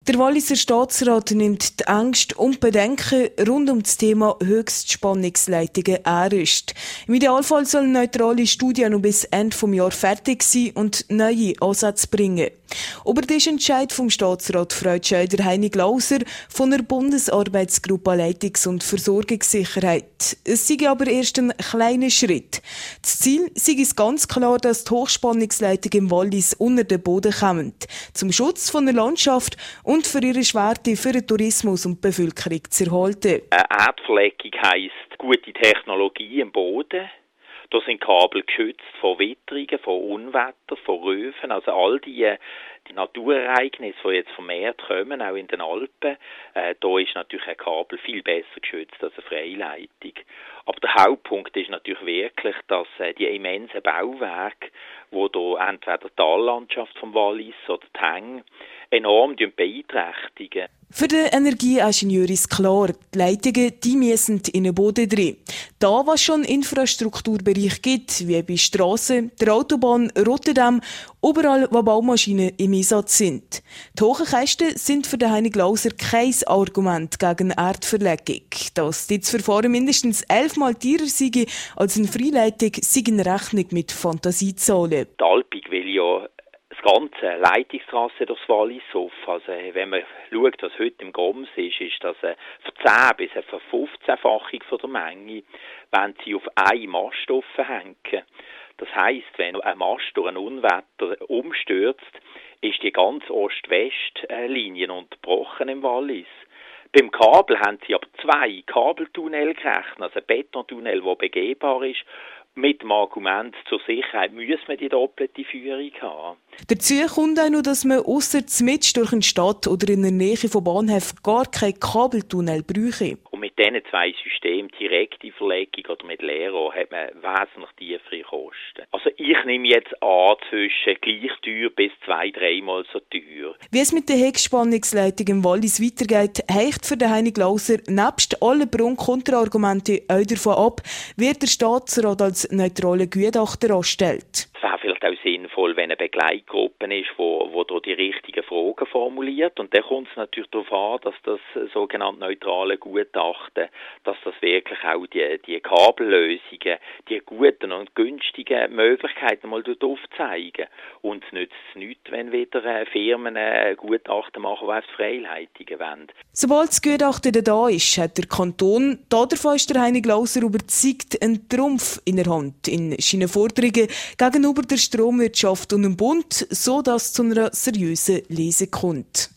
Der Walliser Staatsrat nimmt die Ängste und Bedenken rund um das Thema Höchstspannungsleitungen ernst. Im Idealfall sollen neutrale Studien noch bis Ende des Jahres fertig sein und neue Ansätze bringen. Über den Entscheid vom Staatsrat freut sich der Heini Glauser von der Bundesarbeitsgruppe Leitungs- und Versorgungssicherheit. Es sei aber erst ein kleiner Schritt. Das Ziel sei es ganz klar, dass die Hochspannungsleitungen im Wallis unter den Boden kommen, zum Schutz von der Landschaft und für ihre Schwerte für den Tourismus und die Bevölkerung zu erhalten. Eine Erdverlegung heisst gute Technologie im Boden. Da sind Kabel geschützt vor Witterungen, vor Unwetter, vor Röfen, also all die Naturereignisse, die jetzt vermehrt kommen, auch in den Alpen. Da ist natürlich ein Kabel viel besser geschützt als eine Freileitung. Aber der Hauptpunkt ist natürlich wirklich, dass die immensen Bauwerke, die da entweder die Tallandschaft vom Wallis oder die Hänge enorm beeinträchtigen. Für den Energieingenieur ist klar, die Leitungen die müssen in den Boden drin. Da, was schon Infrastrukturbereich gibt, wie bei Strassen, der Autobahn, Rotterdam, überall, wo Baumaschinen im Einsatz sind. Die hohen Kosten sind für den Heini Glauser kein Argument gegen Erdverlegung. Dass das Verfahren mindestens 11-mal teurer sei als eine Freileitung, sei in Rechnung mit Fantasiezahlen. Die Alpig will ja das ganze Leitungstrasse durchs Wallis auf. Also, wenn man schaut, was heute im Groms ist das eine 10 bis eine 15-fachung von der Menge, wenn sie auf einen Mast hängen. Das heisst, wenn ein Mast durch ein Unwetter umstürzt, ist die ganze Ost-West-Linie unterbrochen im Wallis. Beim Kabel haben sie aber 2 Kabeltunnel gerechnet, also ein Betontunnel, der begehbar ist. Mit dem Argument zur Sicherheit müssen wir die doppelte Führung haben. Dazu kommt auch noch, dass man ausser mitten durch eine Stadt oder in der Nähe von Bahnhöfen gar keinen Kabeltunnel bräuchte. Und mit diesen 2 Systemen, direkte Verlegung oder mit Leerrohr, hat man wesentlich tiefere Kosten. Also ich nehme jetzt an, zwischen gleich teuer bis 2-3 Mal so teuer. Wie es mit der Höchstspannungsleitung im Wallis weitergeht, hängt für den Heini Glauser nebst allen Pro- und Kontraargumenten auch davon ab, wie der Staatsrat als neutrale Gutachter anstellt. Es wäre vielleicht auch sinnvoll, wenn eine Begleitgruppe ist, wo da die richtigen Fragen formuliert. Und dann kommt es natürlich darauf an, dass das sogenannte neutrale Gutachten, dass das wirklich auch die Kabellösungen, die guten und günstigen Möglichkeiten mal aufzeigen. Und es nützt nichts, wenn wieder Firmen Gutachten machen, die auf Freileitungen wollen. Sobald das Gutachten da ist, hat der Kanton, davon ist der Heini Glauser überzeugt, einen Trumpf in der Hand in seinen Forderungen gegenüber der Stromwirtschaft und dem Bund, so dass es zu einer seriösen Lese kommt.